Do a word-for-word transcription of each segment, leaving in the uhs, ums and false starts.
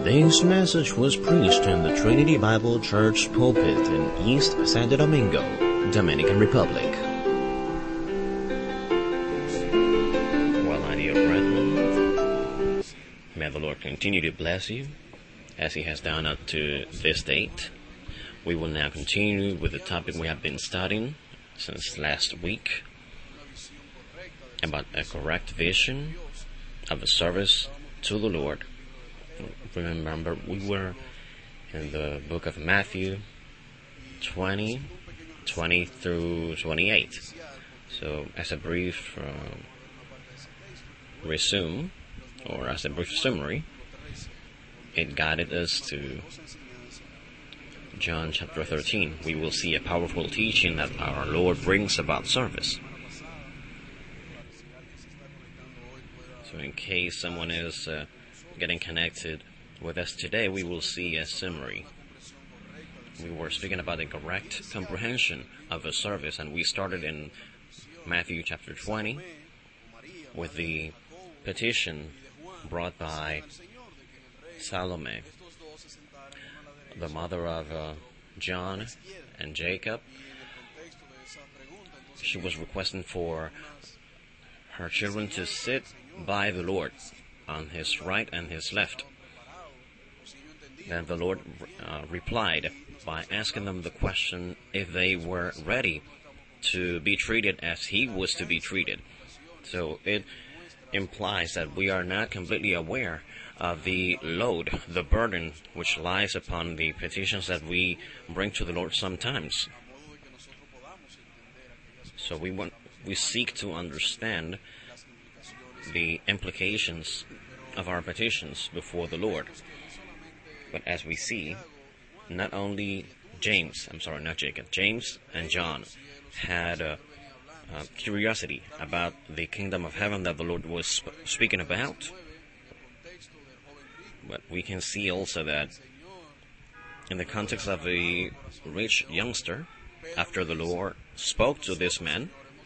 This message was preached in the Trinity Bible Church pulpit in East Santo Domingo, Dominican Republic. Well, my dear brethren, may the Lord continue to bless you as He has done up to this date. We will now continue with the topic we have been studying since last week about a correct vision of a service to the Lord. Remember, we were in the book of Matthew twenty, twenty through twenty-eight. So, as a brief uh, resume, or as a brief summary, it guided us to John chapter thirteen. We will see a powerful teaching that our Lord brings about service. So, in case someone is uh, getting connected with us today, we will see a summary. We were speaking about the correct comprehension of a service, and we started in Matthew chapter twenty with the petition brought by Salome, the mother of uh, John and Jacob. She was requesting for her children to sit by the Lord on His right and His left. Then the Lord uh, replied by asking them the question if they were ready to be treated as He was to be treated. So it implies that we are not completely aware of the load, the burden which lies upon the petitions that we bring to the Lord sometimes. So we want, we seek to understand the implications of our petitions before the Lord. But as we see, not only James, I'm sorry, not Jacob, James and John had a, a curiosity about the kingdom of heaven that the Lord was sp- speaking about. But we can see also that in the context of a rich youngster, after the Lord spoke to this man,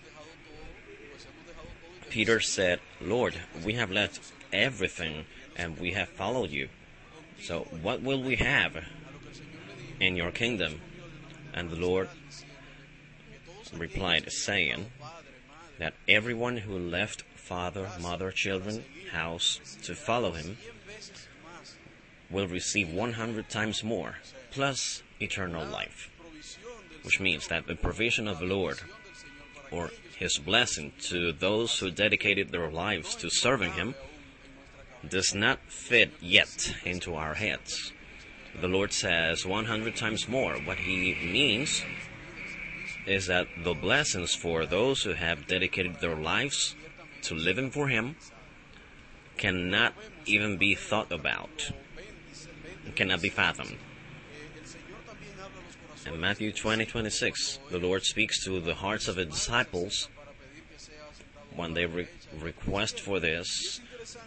Peter said, "Lord, we have left everything and we have followed you. So what will we have in your kingdom?" And the Lord replied, saying that everyone who left father, mother, children, house to follow Him will receive one hundred times more, plus eternal life. Which means that the provision of the Lord, or His blessing to those who dedicated their lives to serving Him, does not fit yet into our heads. The Lord says one hundred times more. What He means is that the blessings for those who have dedicated their lives to living for Him cannot even be thought about. It cannot be fathomed. In Matthew twenty, twenty-six, the Lord speaks to the hearts of His disciples when they re- request for this.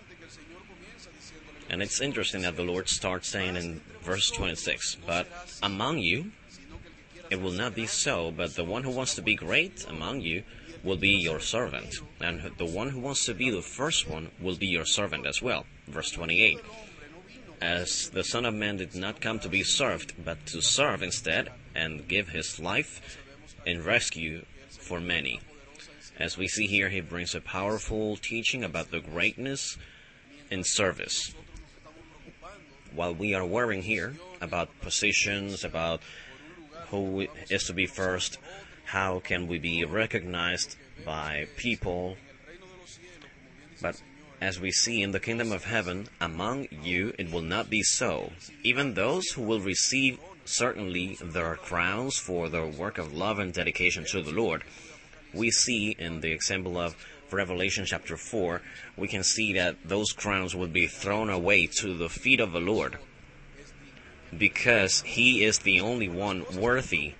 And it's interesting that the Lord starts saying in verse twenty-six, "But among you, it will not be so, but the one who wants to be great among you will be your servant. And the one who wants to be the first one will be your servant as well." Verse twenty-eight, "As the Son of Man did not come to be served, but to serve instead, and give His life in rescue for many." As we see here, He brings a powerful teaching about the greatness in service. While we are worrying here about positions, about who is to be first, how can we be recognized by people, but as we see in the kingdom of heaven, among you it will not be so. Even those who will receive certainly their crowns for their work of love and dedication to the Lord. We see in the example of Revelation chapter four, we can see that those crowns will be thrown away to the feet of the Lord, because He is the only one worthy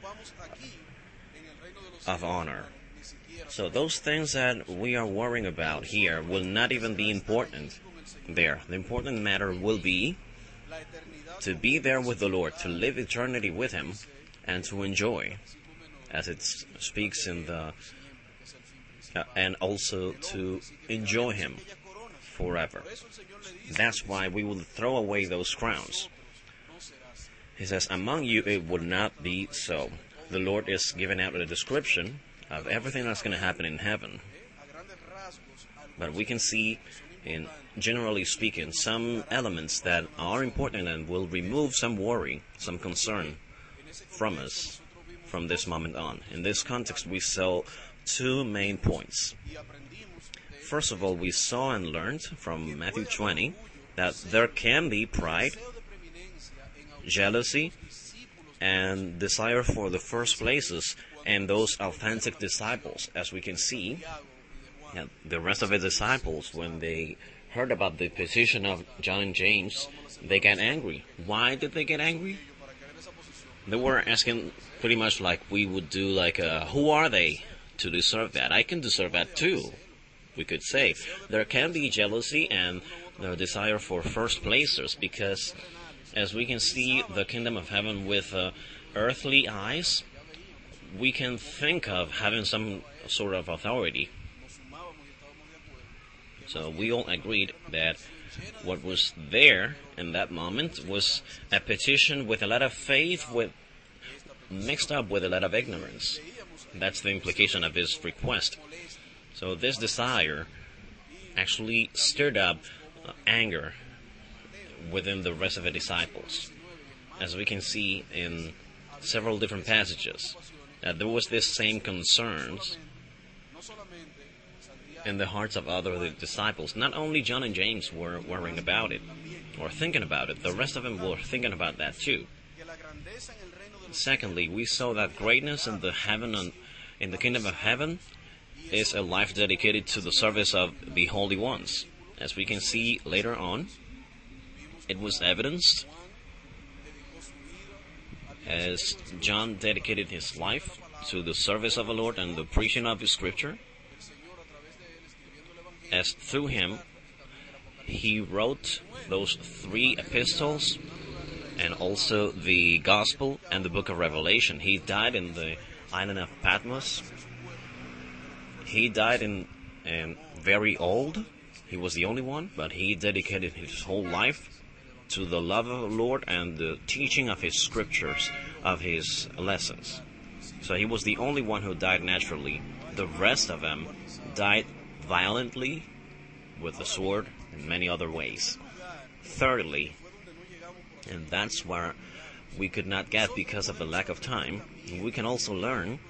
of honor. So those things that we are worrying about here will not even be important there. The important matter will be to be there with the Lord, to live eternity with Him, and to enjoy, as it speaks in the Uh, and also to enjoy Him forever. That's why we will throw away those crowns. He says, among you it would not be so. The Lord is giving out a description of everything that's going to happen in heaven. But we can see, in generally speaking, some elements that are important and will remove some worry, some concern from us from this moment on. In this context, we saw two main points. First of all, we saw and learned from Matthew twenty that there can be pride, jealousy, and desire for the first places and those authentic disciples. As we can see, yeah, the rest of the disciples, when they heard about the position of John and James, they got angry. Why did they get angry? They were asking pretty much like we would do, like, uh, who are they to deserve that? I can deserve that too, we could say. There can be jealousy and the desire for first placers, because as we can see the kingdom of heaven with uh, earthly eyes, we can think of having some sort of authority. So we all agreed that what was there in that moment was a petition with a lot of faith, with mixed up with a lot of ignorance. That's the implication of his request. So this desire actually stirred up uh, anger within the rest of the disciples. As we can see in several different passages, that there was this same concerns in the hearts of other disciples. Not only John and James were worrying about it or thinking about it, the rest of them were thinking about that too. Secondly, we saw that greatness in the heaven and in the kingdom of heaven is a life dedicated to the service of the holy ones. As we can see later on, it was evidenced as John dedicated his life to the service of the Lord and the preaching of His Scripture, as through him he wrote those three epistles and also the Gospel and the book of Revelation. He died in the island of Patmos. He died in, in very old. He was the only one, but he dedicated his whole life to the love of the Lord and the teaching of His Scriptures, of His lessons. So he was the only one who died naturally. The rest of them died violently with the sword and many other ways. Thirdly, and that's where we could not get because of the lack of time, we can also learn,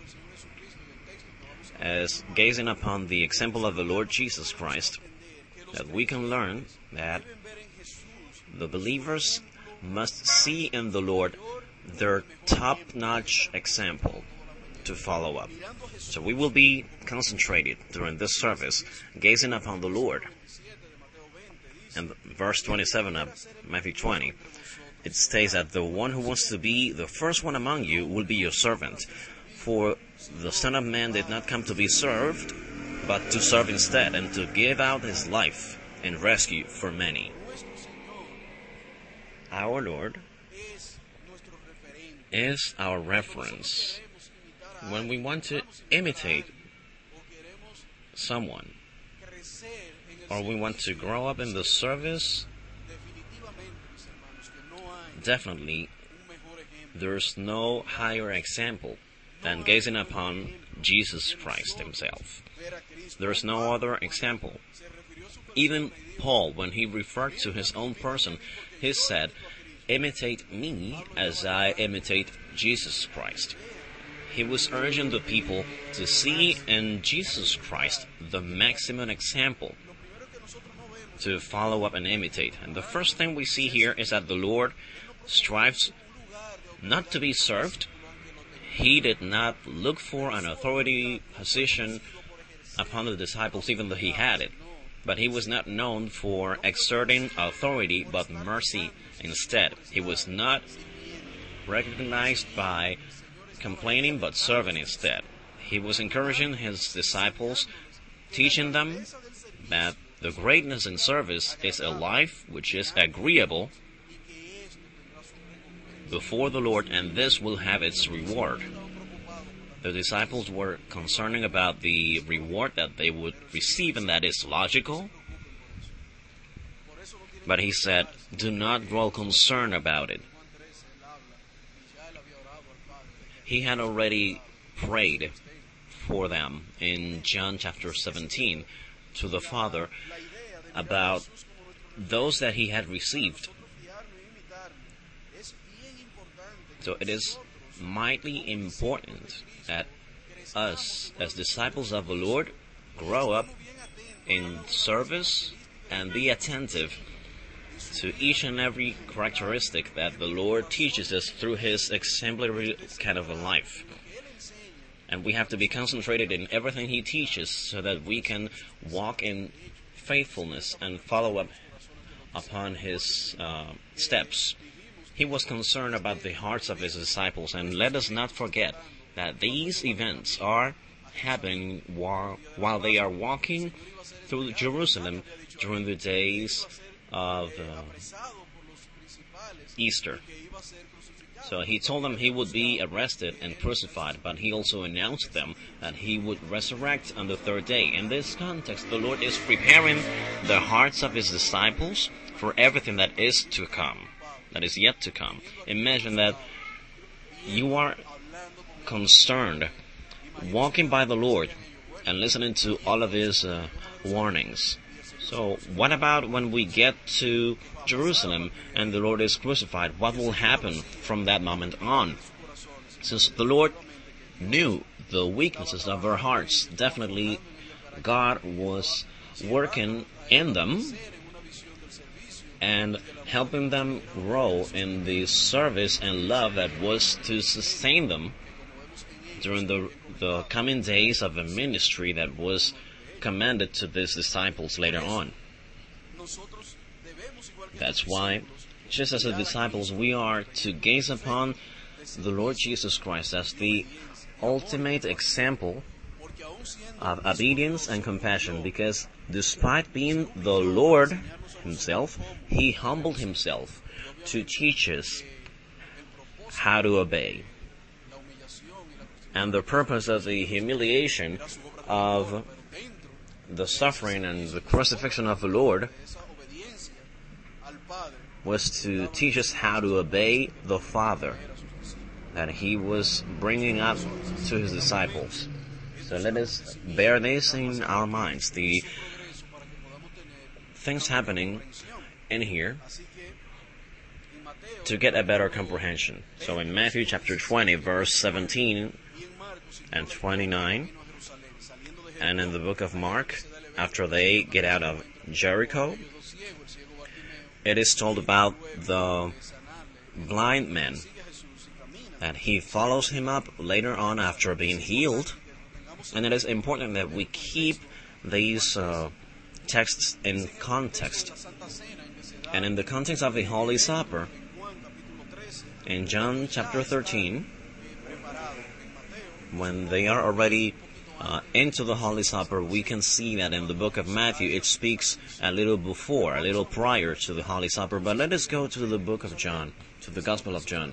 as gazing upon the example of the Lord Jesus Christ, that we can learn that the believers must see in the Lord their top-notch example to follow up. So we will be concentrated during this service, gazing upon the Lord. And verse twenty-seven of Matthew twenty, it states that the one who wants to be the first one among you will be your servant. For the Son of Man did not come to be served, but to serve instead, and to give out His life in rescue for many. Our Lord is our reference. When we want to imitate someone, or we want to grow up in the service, definitely there's no higher example than gazing upon Jesus Christ Himself. There's no other example. Even Paul, when he referred to his own person, he said, imitate me as I imitate Jesus Christ. He was urging the people to see in Jesus Christ the maximum example to follow up and imitate. And the first thing we see here is that the Lord strives not to be served. He did not look for an authority position upon the disciples, even though He had it. But He was not known for exerting authority, but mercy instead. He was not recognized by complaining, but serving instead. He was encouraging His disciples, teaching them that the greatness in service is a life which is agreeable before the Lord, and this will have its reward. The disciples were concerning about the reward that they would receive, and that is logical. But he said, do not grow concerned about it. He had already prayed for them in John chapter seventeen to the Father about those that he had received. So it is mightily important that us, as disciples of the Lord, grow up in service and be attentive to each and every characteristic that the Lord teaches us through His exemplary kind of a life. And we have to be concentrated in everything He teaches so that we can walk in faithfulness and follow up upon His uh, steps. He was concerned about the hearts of His disciples, and let us not forget that these events are happening while, while they are walking through Jerusalem during the days of uh, Easter. So he told them he would be arrested and crucified, but he also announced them that he would resurrect on the third day. In this context, the Lord is preparing the hearts of His disciples for everything that is to come, that is yet to come. Imagine that you are concerned walking by the Lord and listening to all of His uh, warnings. So what about when we get to Jerusalem and the Lord is crucified? What will happen from that moment on? Since the Lord knew the weaknesses of our hearts, definitely God was working in them and helping them grow in the service and love that was to sustain them during the, the coming days of a ministry that was commanded to these disciples later on. That's why, just as the disciples, we are to gaze upon the Lord Jesus Christ as the ultimate example of obedience and compassion, because despite being the Lord Himself, He humbled Himself to teach us how to obey. And the purpose of the humiliation of the suffering and the crucifixion of the Lord was to teach us how to obey the Father that He was bringing up to His disciples. So let us bear this in our minds, the things happening in here, to get a better comprehension. So in Matthew chapter twenty, verse seventeen and twenty-nine, and in the book of Mark, after they get out of Jericho, it is told about the blind man, that he follows him up later on after being healed. And it is important that we keep these uh, texts in context. And in the context of the Holy Supper, in John chapter thirteen, when they are already uh, into the Holy Supper, we can see that in the book of Matthew it speaks a little before, a little prior to the Holy Supper. But let us go to the book of John, to the Gospel of John.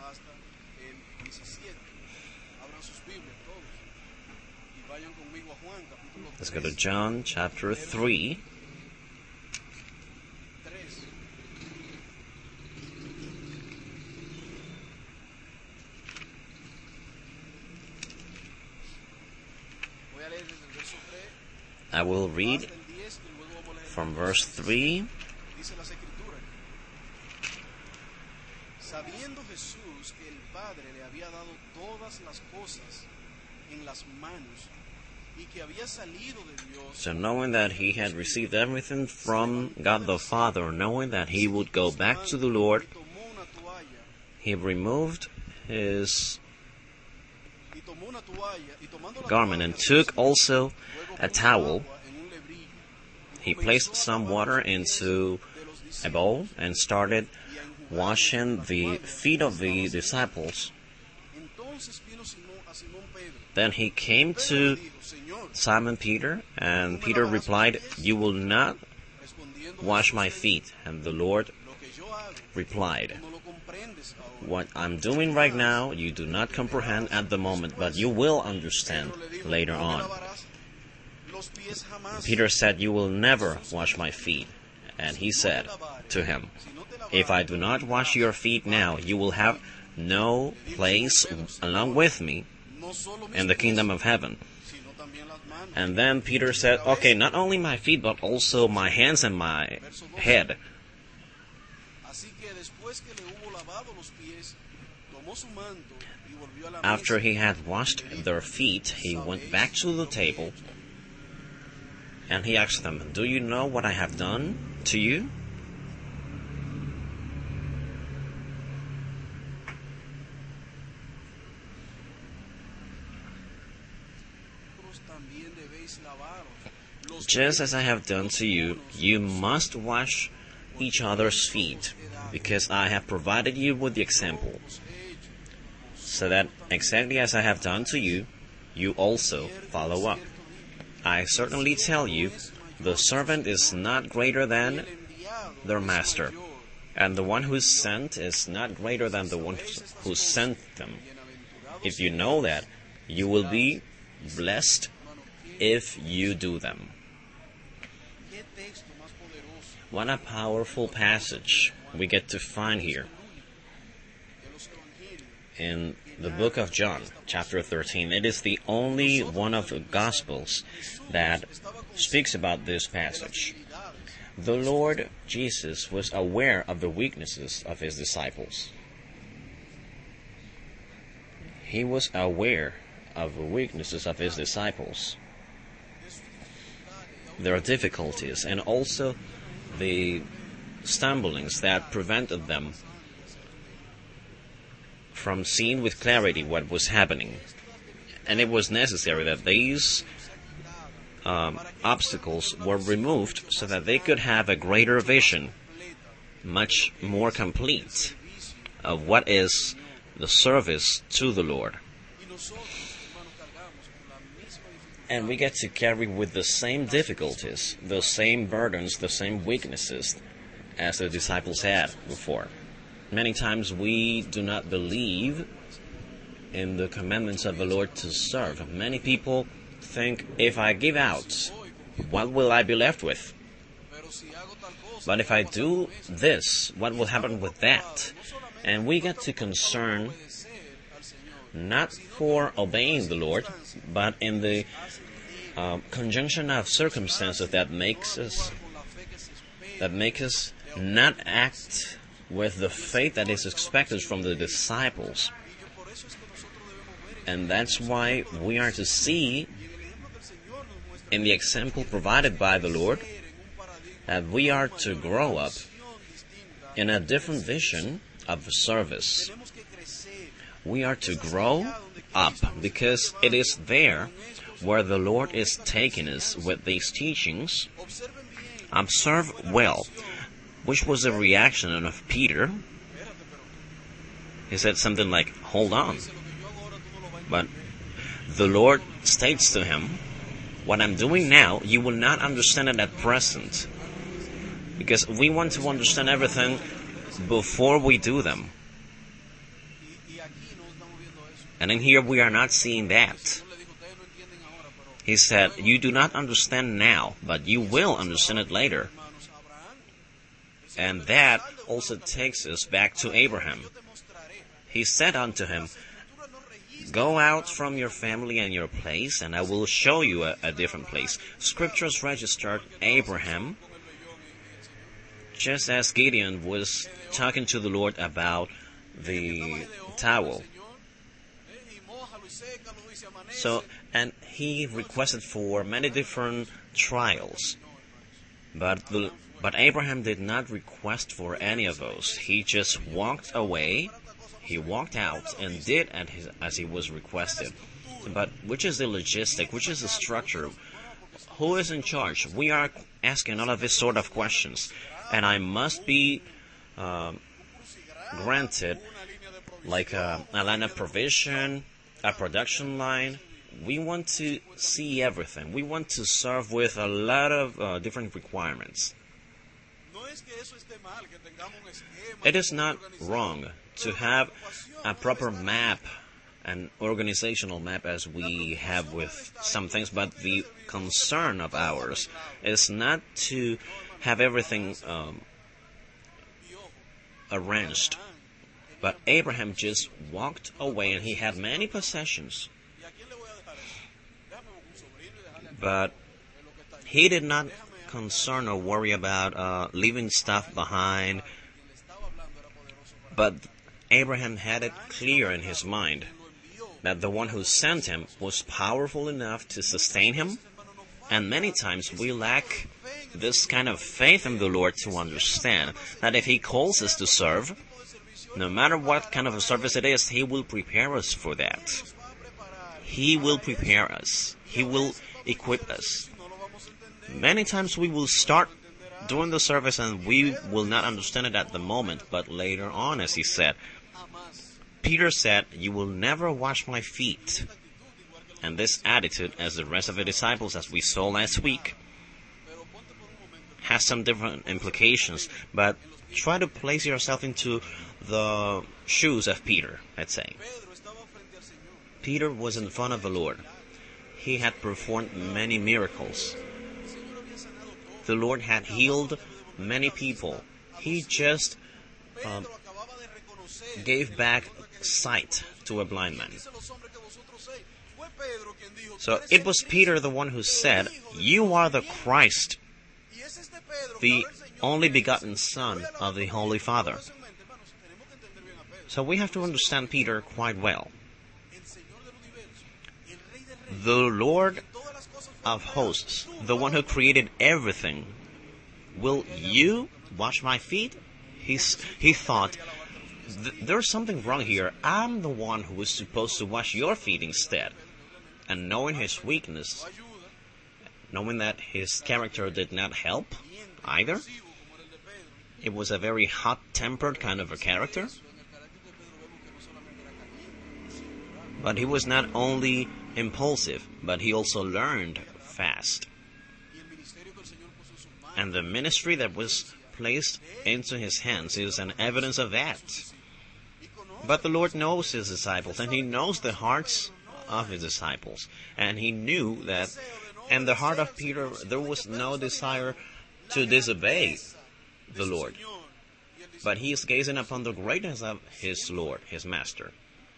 Let's go to John chapter three. I will read from verse three. Sabiendo Jesús que el Padre le había dado todas las cosas en las manos y que había salido de Dios. So knowing that he had received everything from God the Father, knowing that he would go back to the Lord, he removed his garment and took also a towel. He placed some water into a bowl and started washing the feet of the disciples. Then he came to Simon Peter, and Peter replied, "You will not wash my feet." And the Lord replied, "What I'm doing right now, you do not comprehend at the moment, but you will understand later on." Peter said, "You will never wash my feet." And he said to him, "If I do not wash your feet now, you will have no place along with me in the kingdom of heaven." And then Peter said, "Okay, not only my feet, but also my hands and my head." After he had washed their feet, he went back to the table and he asked them, "Do you know what I have done to you?" "Just as I have done to you, you must wash each other's feet, because I have provided you with the example, so that exactly as I have done to you, you also follow up. I certainly tell you, the servant is not greater than their master, and the one who is sent is not greater than the one who sent them. If you know that, you will be blessed if you do them." What a powerful passage we get to find here in the book of John, chapter thirteen. It is the only one of the Gospels that speaks about this passage. The Lord Jesus was aware of the weaknesses of his disciples. He was aware of the weaknesses of his disciples, their difficulties, and also the stumblings that prevented them from seeing with clarity what was happening. And it was necessary that these um, obstacles were removed so that they could have a greater vision, much more complete, of what is the service to the Lord. And we get to carry with the same difficulties, the same burdens, the same weaknesses as the disciples had before. Many times we do not believe in the commandments of the Lord to serve. Many people think, if I give out, what will I be left with? But if I do this, what will happen with that? And we get to concern not for obeying the Lord, but in the uh, conjunction of circumstances that makes us that make us not act with the faith that is expected from the disciples. And that's why we are to see in the example provided by the Lord that we are to grow up in a different vision of the service. We are to grow up because it is there where the Lord is taking us with these teachings. Observe well, which was the reaction of Peter. He said something like, "Hold on." But the Lord states to him, "What I'm doing now, you will not understand it at present." Because we want to understand everything before we do them. And in here we are not seeing that. He said, "You do not understand now, but you will understand it later." And that also takes us back to Abraham. He said unto him, "Go out from your family and your place, and I will show you a, a different place." Scriptures registered Abraham, just as Gideon was talking to the Lord about the towel. So, and he requested for many different trials. But the, but Abraham did not request for any of those. He just walked away. He walked out and did as, his, as he was requested. But which is the logistic? Which is the structure? Who is in charge? We are asking all of this sort of questions. And I must be uh, granted like a, a line of provision, a production line. We want to see everything. We want to serve with a lot of uh, different requirements. It is not wrong to have a proper map, an organizational map as we have with some things, but the concern of ours is not to have everything um, arranged. But Abraham just walked away, and he had many possessions. But he did not concern or worry about uh, leaving stuff behind. But Abraham had it clear in his mind that the one who sent him was powerful enough to sustain him. And many times we lack this kind of faith in the Lord to understand that if He calls us to serve, no matter what kind of a service it is, He will prepare us for that. He will prepare us. He will equip us. Many times we will start doing the service and we will not understand it at the moment, but later on, as he said, Peter said, "You will never wash my feet." And this attitude, as the rest of the disciples, as we saw last week, has some different implications. But try to place yourself into the shoes of Peter, let's say. Peter was in front of the Lord. He had performed many miracles. The Lord had healed many people. He just um, gave back sight to a blind man. So it was Peter the one who said, "You are the Christ, the only begotten Son of the Holy Father." So we have to understand Peter quite well. The Lord of hosts, the one who created everything, will you wash my feet? He's, he thought, there's something wrong here. I'm the one who was supposed to wash your feet instead. And knowing his weakness, knowing that his character did not help either, it was a very hot-tempered kind of a character. But he was not only impulsive, but he also learned fast. And the ministry that was placed into his hands is an evidence of that. But the Lord knows his disciples, and he knows the hearts of his disciples. And he knew that in the heart of Peter there was no desire to disobey the Lord. But he is gazing upon the greatness of his Lord, his Master,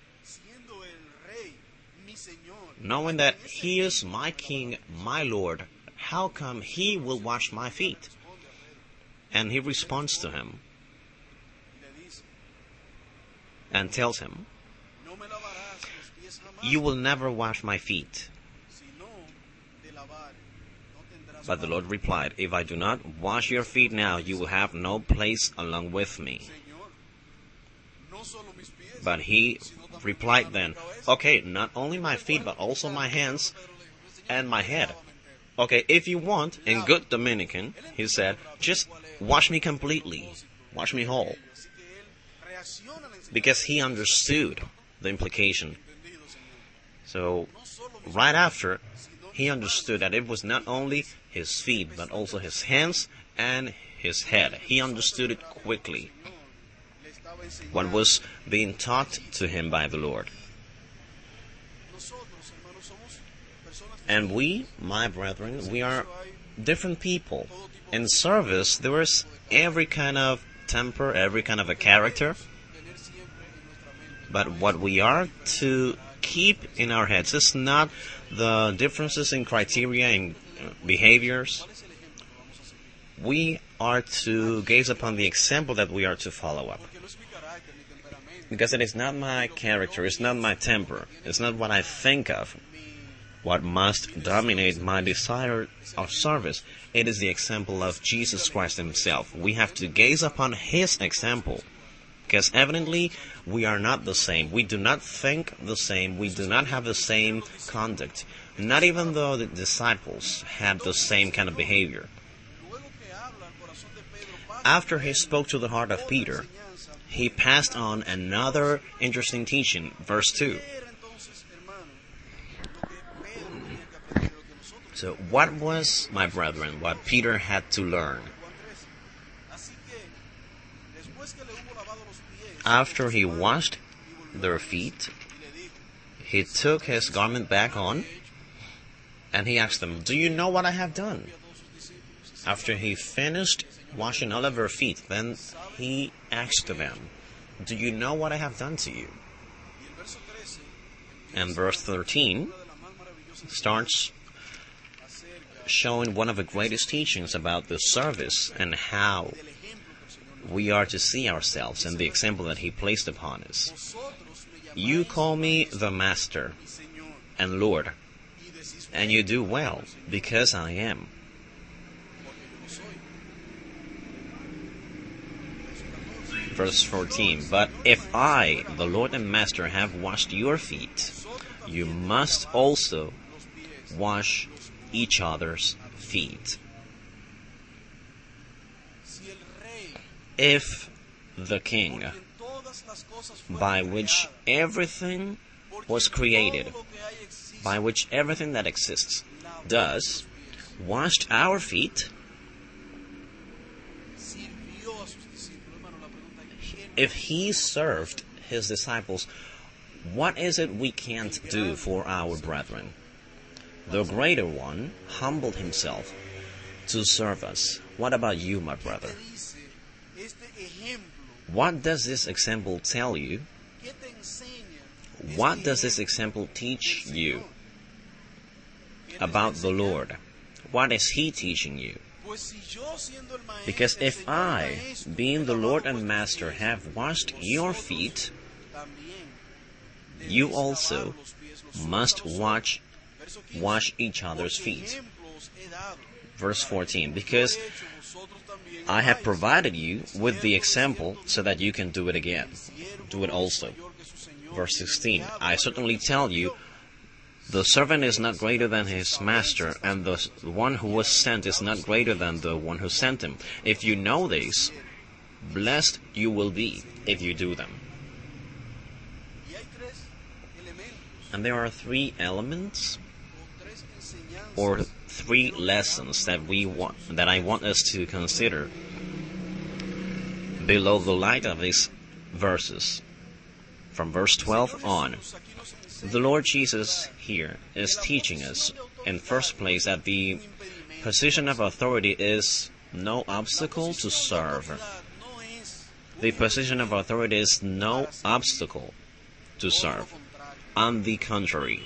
knowing that He is my King, my Lord. How come He will wash my feet? And he responds to him and tells him, "You will never wash my feet." But the Lord replied, "If I do not wash your feet now, you will have no place along with me." But he replied then, "Okay, not only my feet, but also my hands and my head. Okay, if you want, in good Dominican," he said, "just wash me completely, wash me whole." Because he understood the implication. So, right after, he understood that it was not only his feet, but also his hands and his head. He understood it quickly, what was being taught to him by the Lord. And we, my brethren, we are different people. In service, there is every kind of temper, every kind of a character. But what we are to keep in our heads is not the differences in criteria and behaviors. We are to gaze upon the example that we are to follow up. Because it is not my character, it's not my temper, it's not what I think of what must dominate my desire of service. It is the example of Jesus Christ Himself. We have to gaze upon His example. Because evidently, we are not the same. We do not think the same. We do not have the same conduct. Not even though the disciples had the same kind of behavior. After He spoke to the heart of Peter, He passed on another interesting teaching. Verse two. So what was, my brethren, what Peter had to learn? After he washed their feet, he took his garment back on, and he asked them, "Do you know what I have done?" After he finished washing all of their feet, then he asked them, "Do you know what I have done to you?" And verse thirteen starts showing one of the greatest teachings about the service and how we are to see ourselves and the example that he placed upon us. "You call me the Master and Lord, and you do well, because I am." Verse fourteen, "But if I, the Lord and Master, have washed your feet, you must also wash each other's feet." If the King, by which everything was created, by which everything that exists does, washed our feet, if he served his disciples, what is it we can't do for our brethren? The greater one humbled himself to serve us. What about you, my brother? What does this example tell you? What does this example teach you about the Lord? What is he teaching you? Because if I, being the Lord and Master, have washed your feet, you also must wash, wash each other's feet. Verse fourteen, "Because I have provided you with the example so that you can do it again. Do it also." Verse sixteen, "I certainly tell you, the servant is not greater than his master, and the one who was sent is not greater than the one who sent him. If you know this, blessed you will be if you do them." And there are three elements, or three lessons that we want, that I want us to consider below the light of these verses, from verse twelve on. The Lord Jesus here is teaching us, in first place, that the position of authority is no obstacle to serve. The position of authority is no obstacle to serve. On the contrary,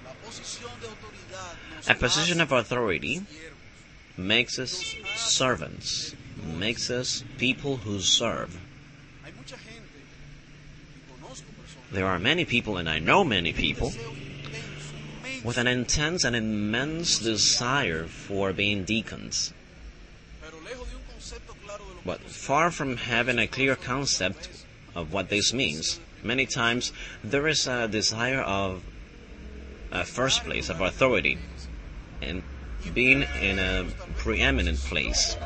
a position of authority makes us servants, makes us people who serve. There are many people, and I know many people, with an intense and immense desire for being deacons. But far from having a clear concept of what this means, many times there is a desire of a first place, of authority, and being in a preeminent place.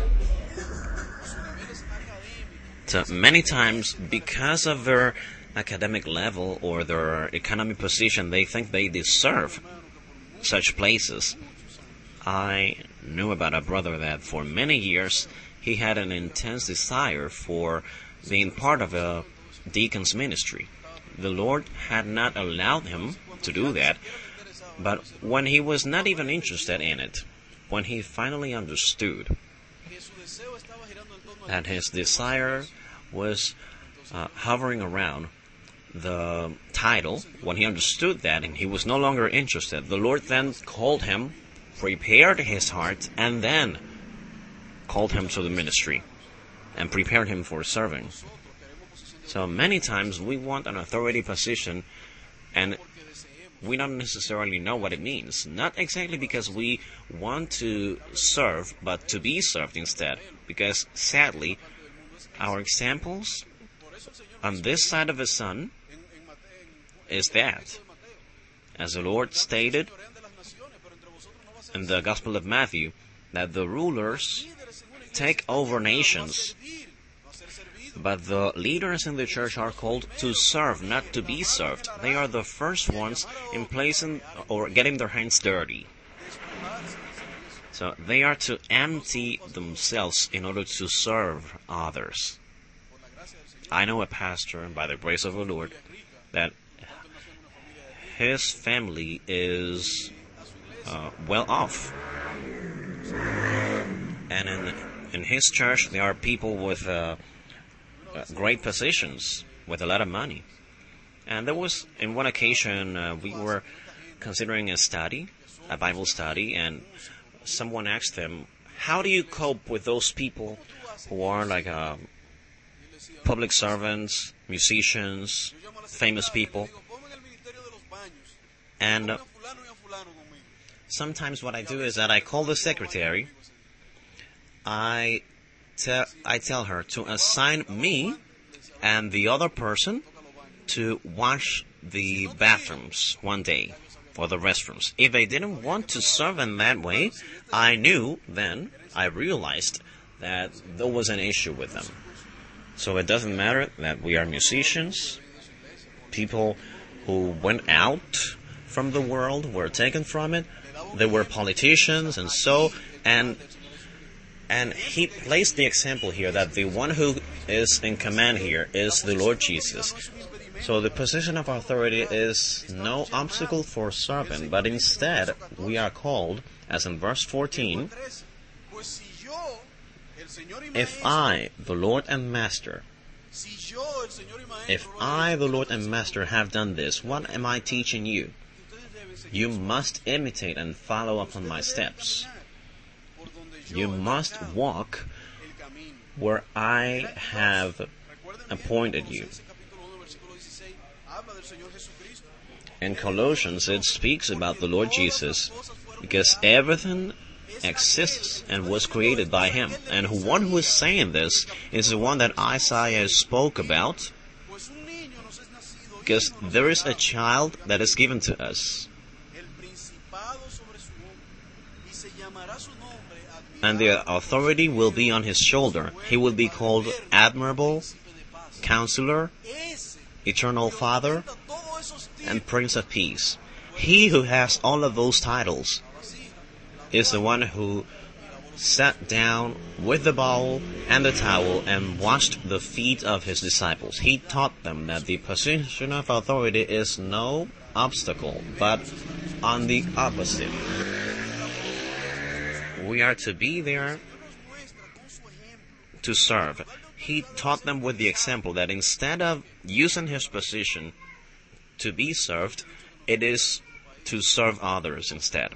So many times, because of their academic level or their economic position, they think they deserve such places. I knew about a brother that for many years he had an intense desire for being part of a deacon's ministry. The Lord had not allowed him to do that, but when he was not even interested in it, when he finally understood that his desire was uh, hovering around the title, when he understood that and he was no longer interested, the Lord then called him, prepared his heart, and then called him to the ministry and prepared him for serving. So many times we want an authority position and we don't necessarily know what it means. Not exactly because we want to serve, but to be served instead. Because sadly, our examples on this side of the sun is that, as the Lord stated in the Gospel of Matthew, that the rulers take over nations, but the leaders in the church are called to serve, not to be served. They are the first ones in placing or getting their hands dirty. So they are to empty themselves in order to serve others. I know a pastor, by the grace of the Lord, that his family is uh, well off. And in, in his church, there are people with uh, uh, great positions, with a lot of money. And there was, in one occasion, uh, we were considering a study, a Bible study, and someone asked them, how do you cope with those people who are like uh, public servants, musicians, famous people? And uh, sometimes what I do is that I call the secretary. I, te- I tell her to assign me and the other person to wash the bathrooms one day, or the restrooms. If they didn't want to serve in that way, I knew then, I realized that there was an issue with them. So it doesn't matter that we are musicians, people who went out from the world, were taken from it, they were politicians, and so, and and he placed the example here that the one who is in command here is the Lord Jesus. So the position of authority is no obstacle for servant, but instead we are called, as in verse fourteen, if I, the Lord and Master, if I, the Lord and Master, have done this, what am I teaching you? You must imitate and follow upon my steps. You must walk where I have appointed you. In Colossians, it speaks about the Lord Jesus, because everything exists and was created by Him. And the one who is saying this is the one that Isaiah spoke about, because there is a child that is given to us, and the authority will be on his shoulder. He will be called Admirable, Counselor, Eternal Father, and Prince of Peace. He who has all of those titles is the one who sat down with the bowl and the towel and washed the feet of his disciples. He taught them that the position of authority is no obstacle, but on the opposite. We are to be there to serve. He taught them with the example that instead of using his position to be served, it is to serve others instead.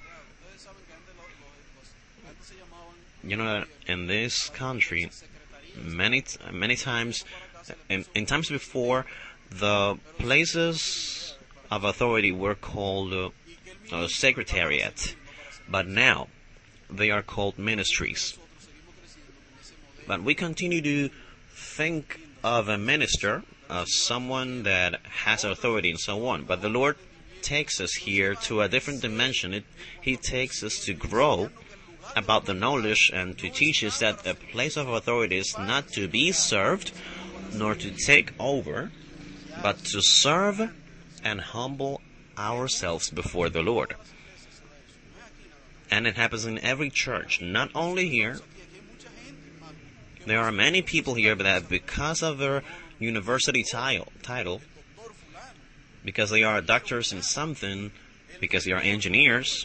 You know, in this country, many many times, in, in times before, the places of authority were called uh, uh, secretariat, but now they are called ministries. But we continue to think of a minister as someone that has authority and so on. But the Lord takes us here to a different dimension. It, he takes us to grow about the knowledge and to teach us that a place of authority is not to be served nor to take over, but to serve and humble ourselves before the Lord. And it happens in every church, not only here. There are many people here that because of their university title, title, because they are doctors in something, because they are engineers,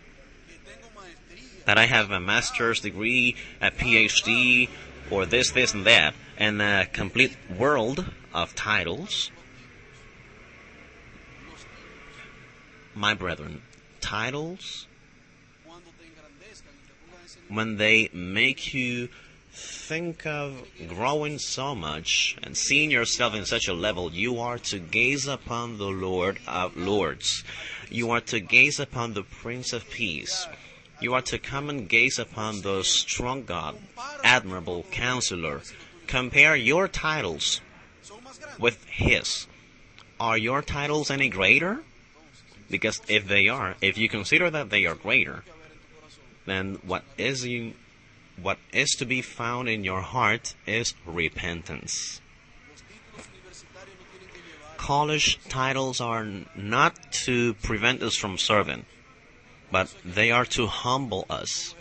that I have a master's degree, a P H D, or this, this, and that, and a complete world of titles. My brethren, titles, when they make you think of growing so much and seeing yourself in such a level, you are to gaze upon the Lord of Lords. You are to gaze upon the Prince of Peace. You are to come and gaze upon the strong God, Admirable Counselor. Compare your titles with His. Are your titles any greater? Because if they are, if you consider that they are greater, then what is you, what is to be found in your heart is repentance. College titles are not to prevent us from serving, but they are to humble us.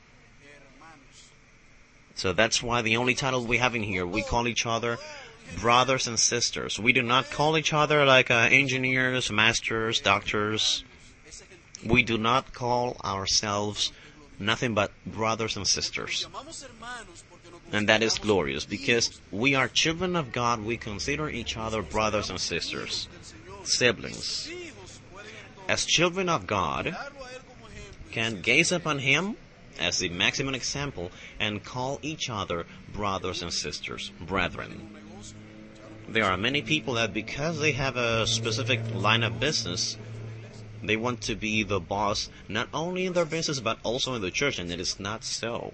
So that's why the only title we have in here, we call each other brothers and sisters. We do not call each other like uh, engineers, masters, doctors. We do not call ourselves nothing but brothers and sisters. And that is glorious, because we are children of God. We consider each other brothers and sisters, siblings. As children of God, can gaze upon Him as the maximum example and call each other brothers and sisters, brethren. There are many people that because they have a specific line of business, they want to be the boss not only in their business but also in the church, and it is not so.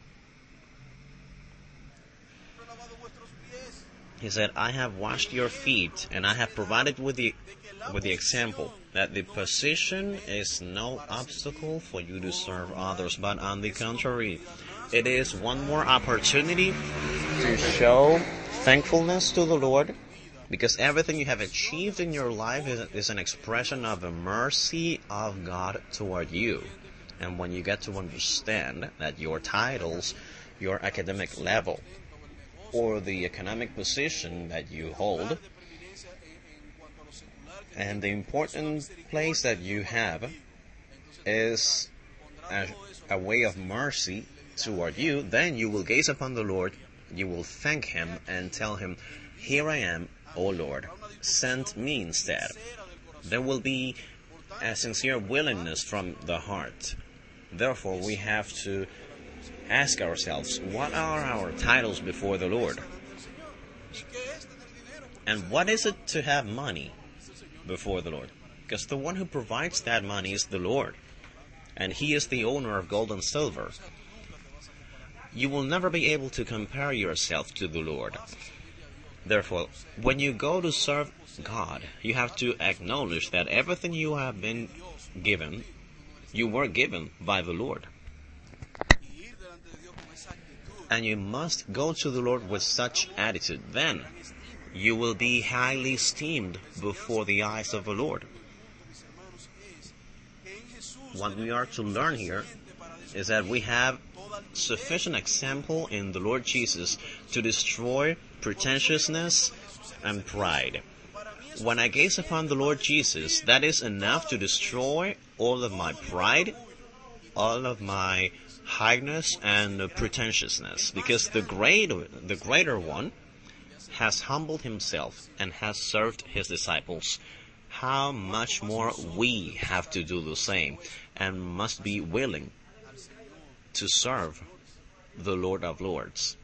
He said, I have washed your feet, and I have provided with the with the example that the position is no obstacle for you to serve others, but on the contrary, it is one more opportunity to show thankfulness to the Lord, because everything you have achieved in your life is, is an expression of the mercy of God toward you. And when you get to understand that your titles, your academic level, or the economic position that you hold, and the important place that you have is a, a way of mercy toward you, then you will gaze upon the Lord, you will thank Him and tell Him, here I am, O Lord, send me instead. There will be a sincere willingness from the heart. Therefore, we have to ask ourselves, what are our titles before the Lord? And what is it to have money before the Lord? Because the one who provides that money is the Lord, and He is the owner of gold and silver. You will never be able to compare yourself to the Lord. Therefore, when you go to serve God, you have to acknowledge that everything you have been given, you were given by the Lord. And you must go to the Lord with such attitude. Then you will be highly esteemed before the eyes of the Lord. What we are to learn here is that we have sufficient example in the Lord Jesus to destroy pretentiousness and pride. When I gaze upon the Lord Jesus, that is enough to destroy all of my pride, all of my highness and pretentiousness, because the greater, the greater one has humbled himself and has served his disciples. How much more we have to do the same and must be willing to serve the Lord of Lords.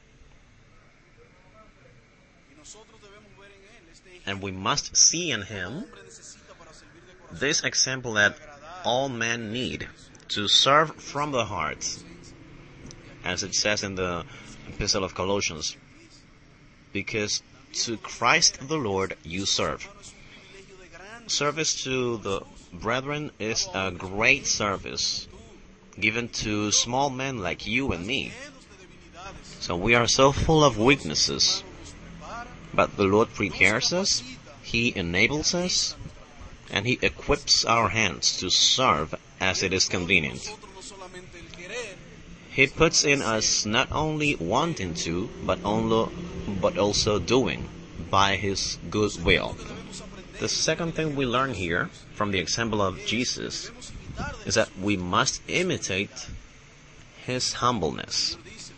And we must see in Him this example that all men need to serve from the heart, as it says in the Epistle of Colossians, because to Christ the Lord you serve. Service to the brethren is a great service given to small men like you and me. So we are so full of weaknesses, but the Lord prepares us, He enables us, and He equips our hands to serve as it is convenient. He puts in us not only wanting to, but only, but also doing by His good will. The second thing we learn here from the example of Jesus is that we must imitate His humbleness.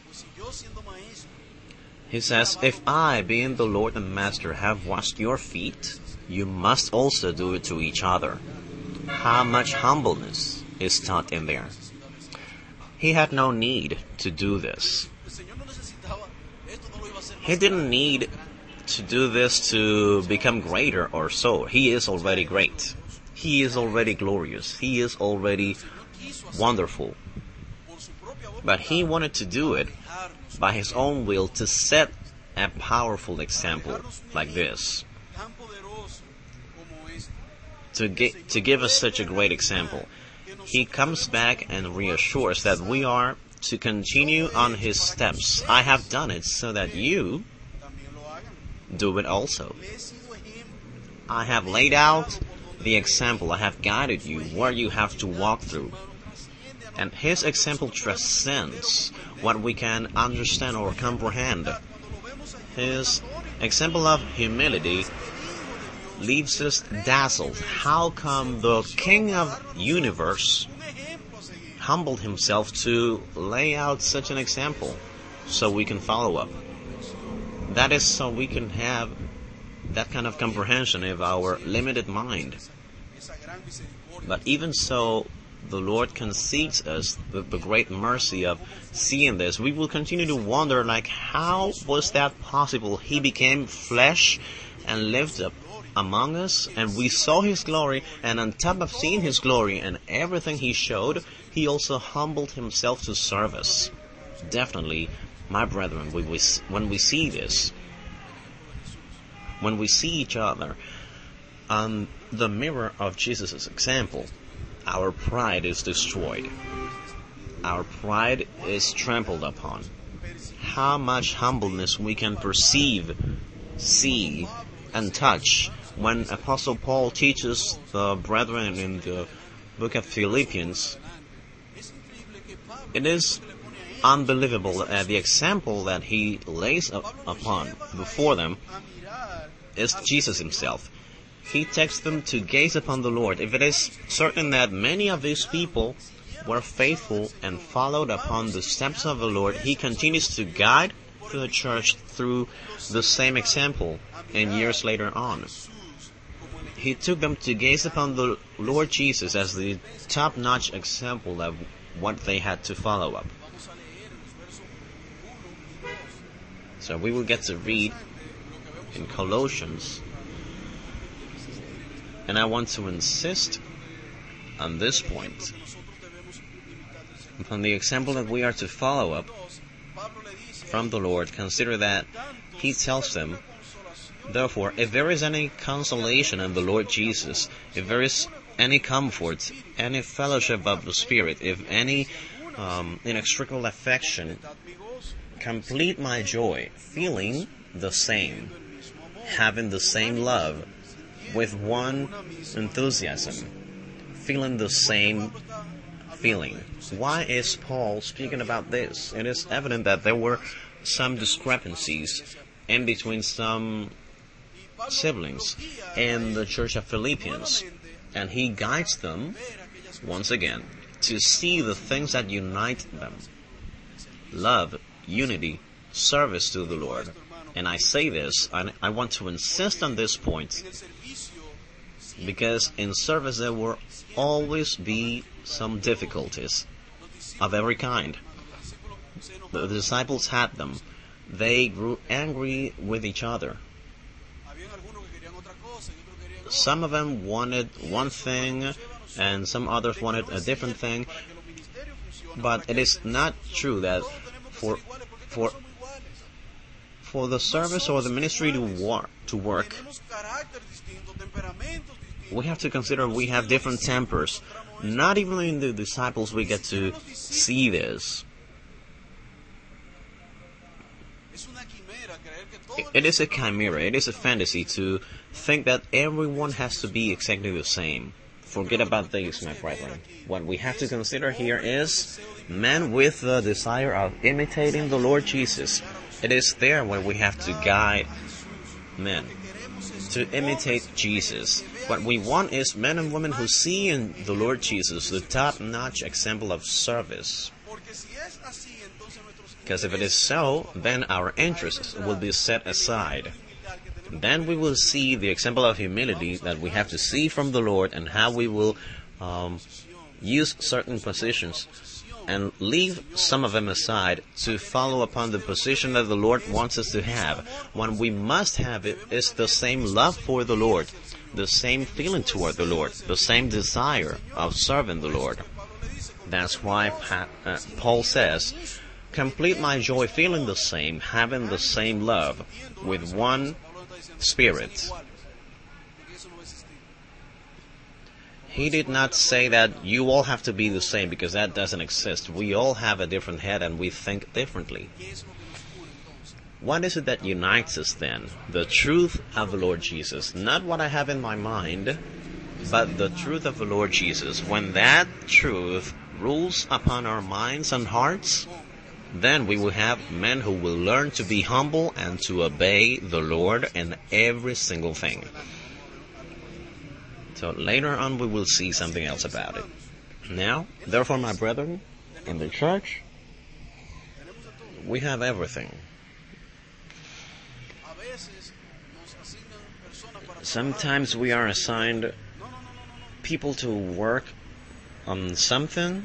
He says, if I, being the Lord and Master, have washed your feet, you must also do it to each other. How much humbleness is taught in there. He had no need to do this. He didn't need to do this to become greater or so. He is already great. He is already glorious. He is already wonderful. But He wanted to do it by His own will to set a powerful example like this. To, get, to give us such a great example. He comes back and reassures that we are to continue on His steps. I have done it so that you do it also. I have laid out the example. I have guided you where you have to walk through. And His example transcends what we can understand or comprehend. His example of humility leaves us dazzled. How come the King of the universe humbled himself to lay out such an example so we can follow up. That is so we can have that kind of comprehension of our limited mind. But even so, the Lord concedes us the, the great mercy of seeing this. We will continue to wonder, like, how was that possible? He became flesh and lived up among us, and we saw his glory, and on top of seeing his glory and everything he showed, he also humbled himself to serve us. Definitely, my brethren, we, we, when we see this, when we see each other on the mirror of Jesus' example, our pride is destroyed. Our pride is trampled upon. How much humbleness we can perceive, see, and touch when Apostle Paul teaches the brethren in the book of Philippians. It is unbelievable. Uh, the example that he lays up upon before them is Jesus himself. He takes them to gaze upon the Lord. If it is certain that many of these people were faithful and followed upon the steps of the Lord, he continues to guide the church through the same example, and years later on, he took them to gaze upon the Lord Jesus as the top-notch example of what they had to follow up. So we will get to read in Colossians, and I want to insist on this point, upon the example that we are to follow up from the Lord. Consider that he tells them, therefore, if there is any consolation in the Lord Jesus, if there is any comfort, any fellowship of the Spirit, if any um, inextricable affection, complete my joy, feeling the same, having the same love, with one enthusiasm, feeling the same feeling. Why is Paul speaking about this? It is evident that there were some discrepancies in between some siblings in the church of Philippians, and he guides them once again to see the things that unite them: love, unity, service to the Lord. And I say this, and I want to insist on this point, because in service there will always be some difficulties of every kind. The disciples had them. They grew angry with each other. Some of them wanted one thing, and some others wanted a different thing. But it is not true that for for for the service or the ministry to war, to work, we have to consider we have different tempers. Not even in the disciples we get to see this. It is a chimera, it is a fantasy to think that everyone has to be exactly the same. Forget about this, my brethren. What we have to consider here is men with the desire of imitating the Lord Jesus. It is there where we have to guide men to imitate Jesus. What we want is men and women who see in the Lord Jesus the top-notch example of service. Because if it is so, then our interests will be set aside. Then we will see the example of humility that we have to see from the Lord, and how we will um, use certain positions and leave some of them aside to follow upon the position that the Lord wants us to have. What we must have it is the same love for the Lord, the same feeling toward the Lord, the same desire of serving the Lord. That's why pa- uh, Paul says, complete my joy feeling the same, having the same love, with one Spirit. He did not say that you all have to be the same, because that doesn't exist. We all have a different head and we think differently. What is it that unites us then? The truth of the Lord Jesus. Not what I have in my mind, but the truth of the Lord Jesus. When that truth rules upon our minds and hearts, then we will have men who will learn to be humble and to obey the Lord in every single thing. So later on we will see something else about it. Now, therefore, my brethren, in the church, we have everything. Sometimes we are assigned people to work on something.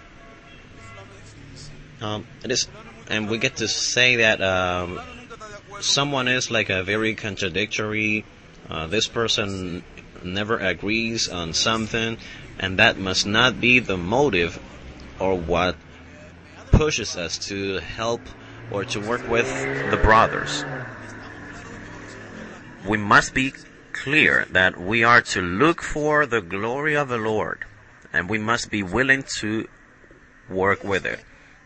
Um, it is, and we get to say that um, someone is like a very contradictory. Uh, this person never agrees on something, and that must not be the motive or what pushes us to help or to work with the brothers. We must be clear that we are to look for the glory of the Lord, and we must be willing to work with it.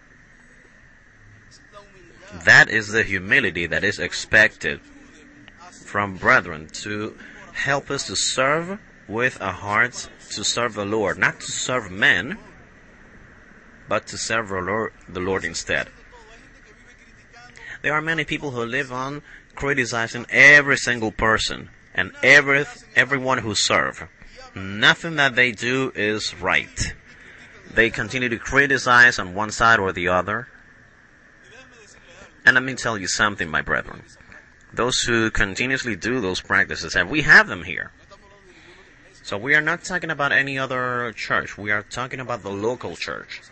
That is the humility that is expected from brethren, to help us to serve with a heart to serve the Lord, not to serve men, but to serve the Lord, the Lord instead. There are many people who live on criticizing every single person and every everyone who serve. Nothing that they do is right. They continue to criticize on one side or the other. And let me tell you something, my brethren. Those who continuously do those practices, and we have them here. So we are not talking about any other church. We are talking about the local church.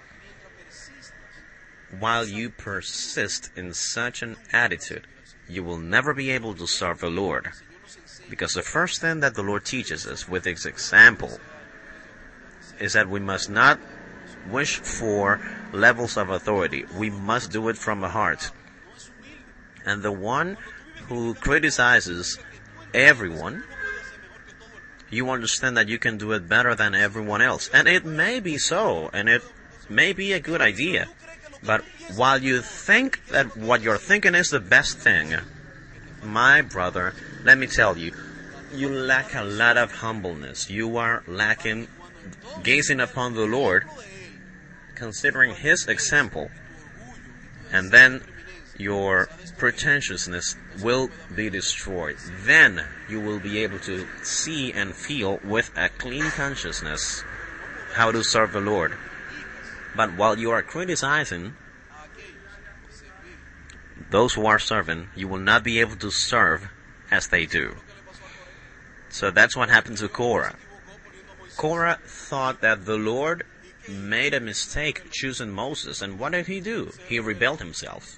While you persist in such an attitude, you will never be able to serve the Lord. Because the first thing that the Lord teaches us with His example is that we must not wish for levels of authority. We must do it from the heart. And the one who criticizes everyone, you understand that you can do it better than everyone else. And it may be so, and it may be a good idea. But while you think that what you're thinking is the best thing, my brother, let me tell you, you lack a lot of humbleness. You are lacking gazing upon the Lord, considering His example, and then your pretentiousness will be destroyed. Then you will be able to see and feel with a clean consciousness how to serve the Lord. But while you are criticizing those who are serving, you will not be able to serve as they do. So that's what happened to Korah. Korah thought that the Lord made a mistake choosing Moses, and what did he do? He rebelled himself.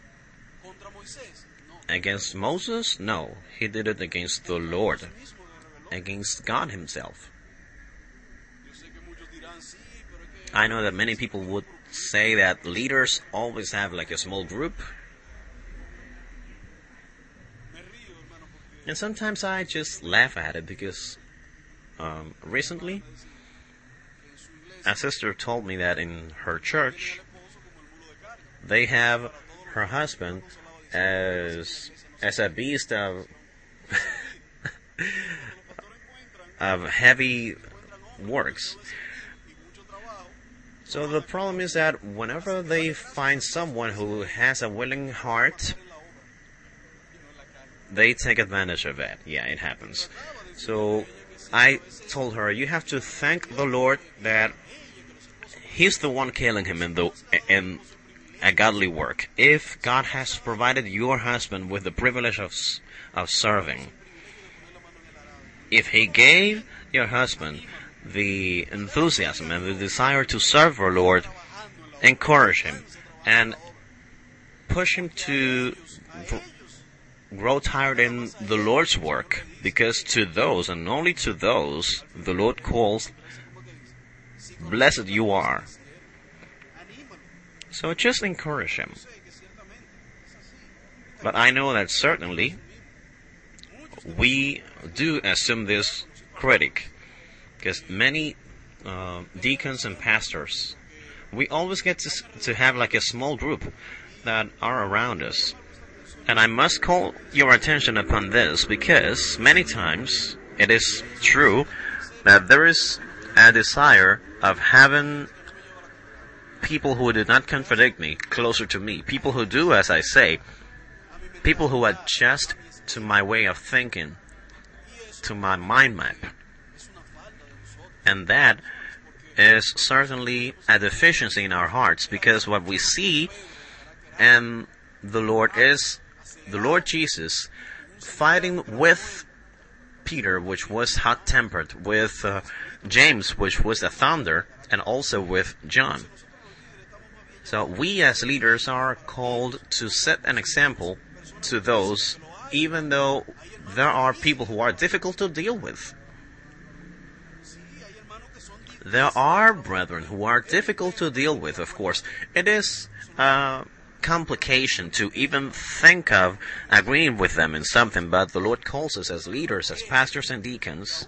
Against Moses? No. He did it against the Lord. Against God Himself. I know that many people would say that leaders always have like a small group. And sometimes I just laugh at it because um, recently a sister told me that in her church they have her husband as as a beast of of heavy works. So the problem is that whenever they find someone who has a willing heart, they take advantage of it. Yeah, it happens. So I told her, you have to thank the Lord that He's the one killing him in the in a godly work. If God has provided your husband with the privilege of of serving, if He gave your husband the enthusiasm and the desire to serve our Lord, encourage him and push him to grow tired in the Lord's work, because to those, and only to those, the Lord calls, blessed you are. So just encourage him. But I know that certainly we do assume this critic, because many uh, deacons and pastors, we always get to, to have like a small group that are around us. And I must call your attention upon this, because many times it is true that there is a desire of having people who do not contradict me closer to me, people who do as I say, people who adjust to my way of thinking, to my mind map. And that is certainly a deficiency in our hearts, because what we see in the Lord is the Lord Jesus fighting with Peter, which was hot-tempered, with uh, James, which was a thunder, and also with John. So we as leaders are called to set an example to those, even though there are people who are difficult to deal with. There are brethren who are difficult to deal with, of course. It is a complication to even think of agreeing with them in something, but the Lord calls us as leaders, as pastors and deacons.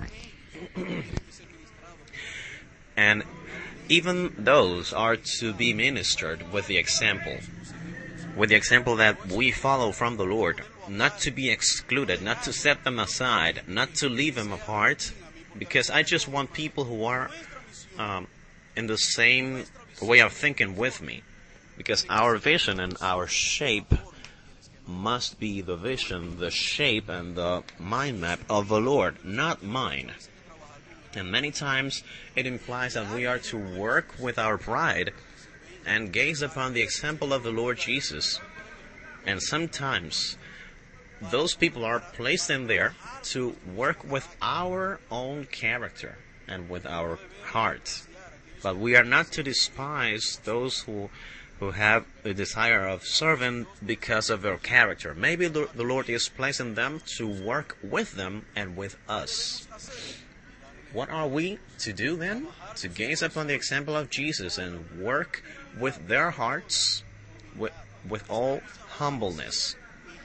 And even those are to be ministered with the example, with the example that we follow from the Lord, not to be excluded, not to set them aside, not to leave them apart, because I just want people who are um, in the same way of thinking with me, because our vision and our shape must be the vision, the shape, and the mind map of the Lord, not mine. And many times it implies that we are to work with our pride and gaze upon the example of the Lord Jesus. And sometimes those people are placed in there to work with our own character and with our heart. But we are not to despise those who who have a desire of serving because of their character. Maybe the, the Lord is placing them to work with them and with us. What are we to do then? To gaze upon the example of Jesus and work with their hearts with, with all humbleness.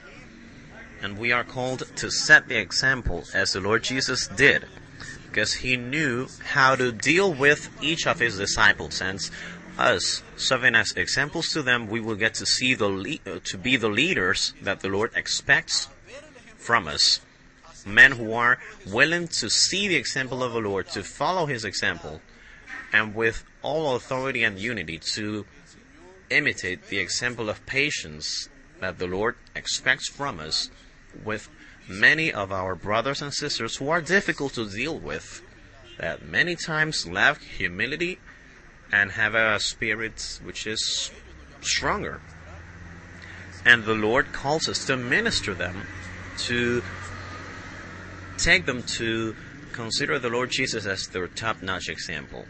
And we are called to set the example as the Lord Jesus did, because he knew how to deal with each of his disciples. And us serving as examples to them, we will get to see the le- uh, to be the leaders that the Lord expects from us. Men who are willing to see the example of the Lord, to follow his example, and with all authority and unity to imitate the example of patience that the Lord expects from us with many of our brothers and sisters who are difficult to deal with, that many times lack humility and have a spirit which is stronger. And the Lord calls us to minister them, to take them to consider the Lord Jesus as their top-notch example.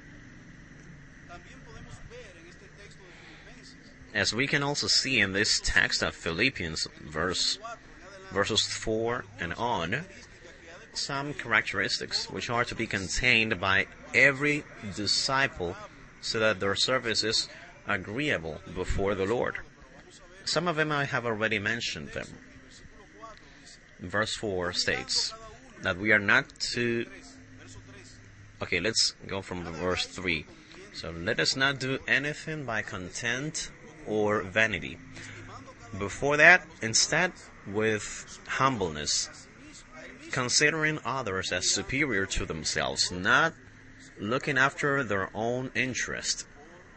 As we can also see in this text of Philippians, verse, verses four and on, some characteristics which are to be contained by every disciple so that their service is agreeable before the Lord. Some of them I have already mentioned them. Verse four states that we are not to... Okay, let's go from verse three. So, let us not do anything by content or vanity. Before that, instead, with humbleness, considering others as superior to themselves, not looking after their own interest,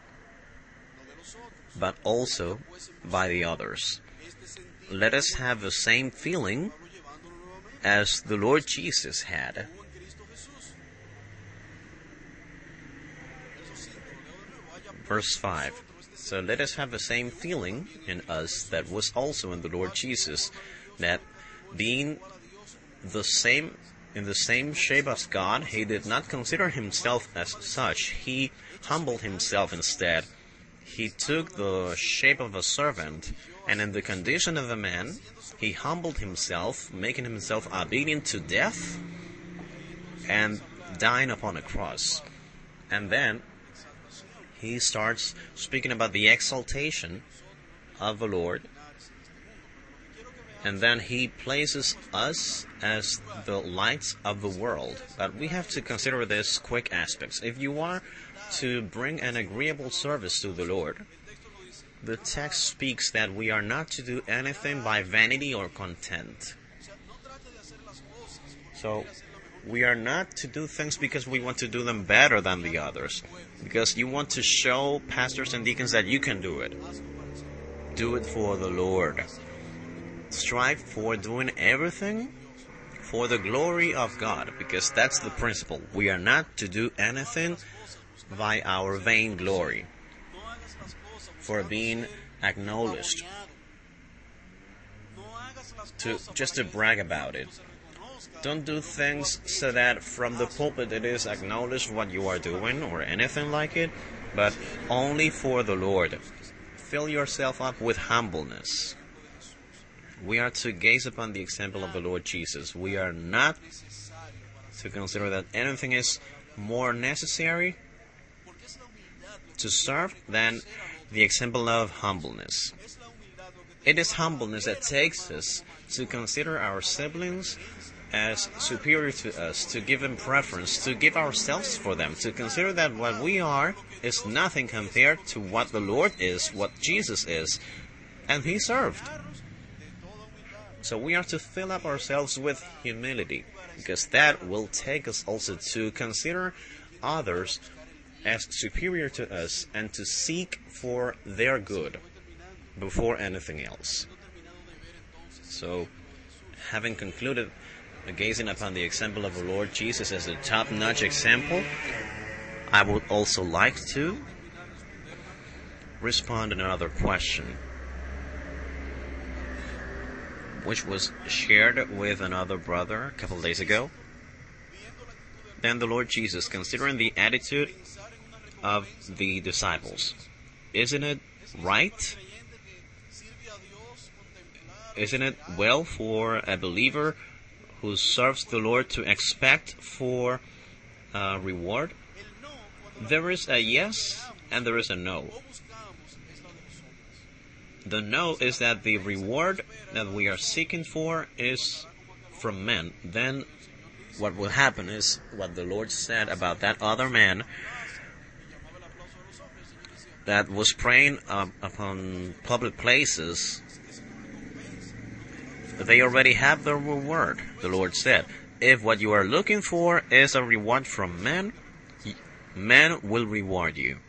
but also by the others. Let us have the same feeling as the Lord Jesus had. Verse five. So let us have the same feeling in us that was also in the Lord Jesus, that being the same in the same shape as God, he did not consider himself as such. He humbled himself instead. He took the shape of a servant, and in the condition of a man, he humbled himself, making himself obedient to death and dying upon a cross. And then he starts speaking about the exaltation of the Lord. And then he places us as the lights of the world. But we have to consider this quick aspects. If you are to bring an agreeable service to the Lord, the text speaks that we are not to do anything by vanity or content. So, we are not to do things because we want to do them better than the others. Because you want to show pastors and deacons that you can do it. Do it for the Lord. Strive for doing everything for the glory of God, because that's the principle. We are not to do anything by our vainglory, for being acknowledged, to just to brag about it. Don't do things so that from the pulpit it is acknowledged what you are doing or anything like it, but only for the Lord. Fill yourself up with humbleness. We are to gaze upon the example of the Lord Jesus. We are not to consider that anything is more necessary to serve than the example of humbleness. It is humbleness that takes us to consider our siblings as superior to us, to give them preference, to give ourselves for them, to consider that what we are is nothing compared to what the Lord is, what Jesus is, and He served. So we are to fill up ourselves with humility, because that will take us also to consider others as superior to us and to seek for their good before anything else. So, having concluded gazing upon the example of the Lord Jesus as a top-notch example, I would also like to respond to another question, which was shared with another brother a couple of days ago. Then the Lord Jesus, considering the attitude of the disciples, isn't it right? Isn't it well for a believer who serves the Lord to expect for a reward? There is a yes and there is a no. The no is that the reward that we are seeking for is from men. Then what will happen is what the Lord said about that other man that was praying uh, upon public places. They already have their reward, the Lord said. If what you are looking for is a reward from men, men will reward you.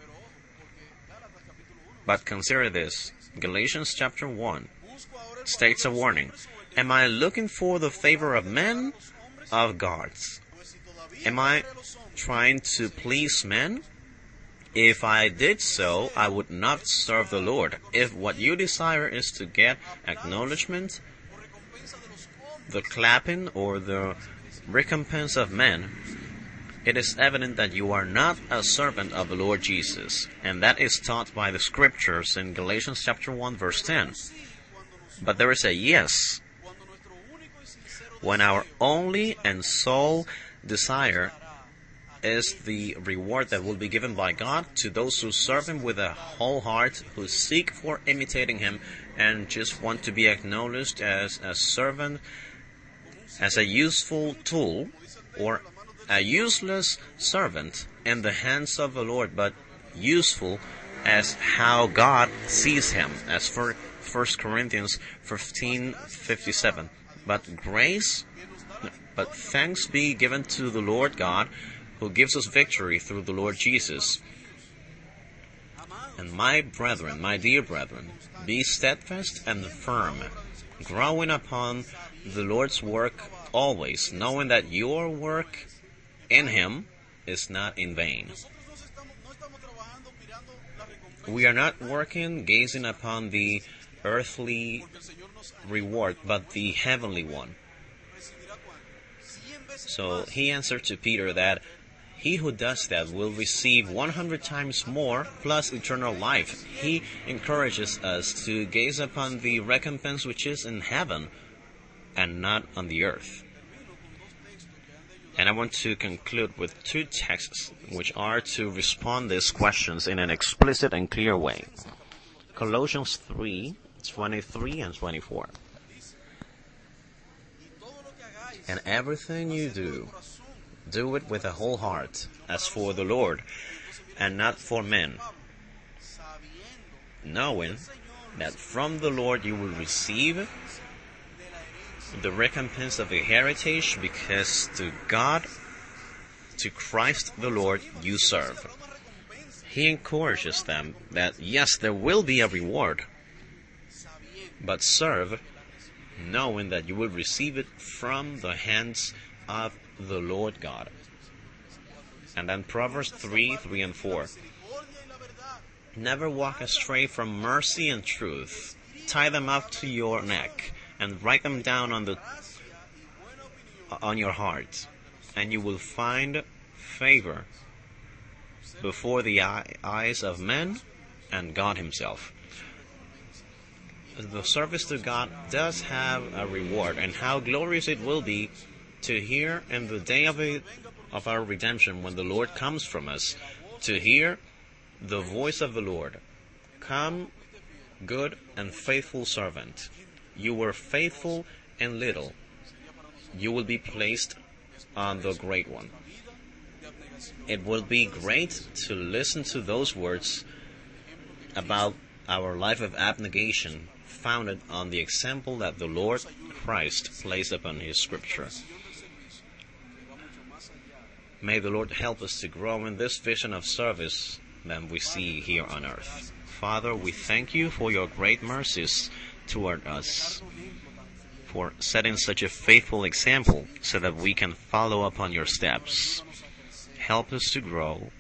But consider this. Galatians chapter one states a warning. Am I looking for the favor of men, of gods? Am I trying to please men? If I did so, I would not serve the Lord. If what you desire is to get acknowledgement, the clapping or the recompense of men, it is evident that you are not a servant of the Lord Jesus, and that is taught by the scriptures in Galatians chapter one verse ten. But there is a yes. When our only and sole desire is the reward that will be given by God to those who serve Him with a whole heart, who seek for imitating Him, and just want to be acknowledged as a servant, as a useful tool, or a useless servant in the hands of the Lord, but useful as how God sees him, as for First Corinthians fifteen fifty-seven. But grace, but thanks be given to the Lord God, who gives us victory through the Lord Jesus. And my brethren, my dear brethren, be steadfast and firm, growing upon the Lord's work always, knowing that your work in Him is not in vain. We are not working gazing upon the earthly reward, but the heavenly one. So he answered to Peter that he who does that will receive one hundred times more plus eternal life. He encourages us to gaze upon the recompense which is in heaven and not on the earth. And I want to conclude with two texts which are to respond these questions in an explicit and clear way. Colossians three, twenty-three and twenty-four. And everything you do, do it with a whole heart, as for the Lord, and not for men, knowing that from the Lord you will receive the recompense of a heritage, because to God, to Christ the Lord, you serve. He encourages them that, yes, there will be a reward, but serve, knowing that you will receive it from the hands of the Lord God. And then Proverbs three, three and four. Never walk astray from mercy and truth. Tie them up to your neck and write them down on the on your heart, and you will find favor before the eye, eyes of men and God himself. The service to God does have a reward, and how glorious it will be to hear in the day of, a, of our redemption, when the Lord comes from us, to hear the voice of the Lord. Come, good and faithful servant. You were faithful in little. You will be placed on the great one. It will be great to listen to those words about our life of abnegation, founded on the example that the Lord Christ placed upon his scripture. May the Lord help us to grow in this vision of service that we see here on earth. Father, we thank you for your great mercies toward us, for setting such a faithful example so that we can follow upon your steps. Help us to grow,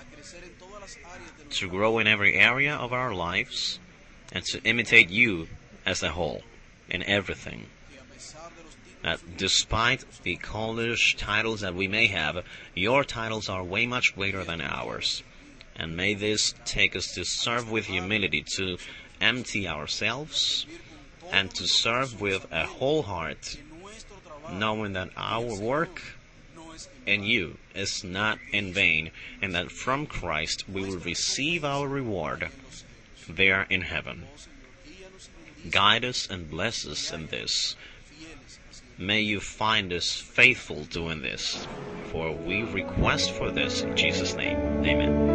to grow in every area of our lives, and to imitate you as a whole in everything. That despite the college titles that we may have, your titles are way much greater than ours. And may this take us to serve with humility, to empty ourselves, and to serve with a whole heart, knowing that our work in you is not in vain, and that from Christ we will receive our reward there in heaven. Guide us and bless us in this. May you find us faithful doing this, for we request for this in Jesus' name. Amen.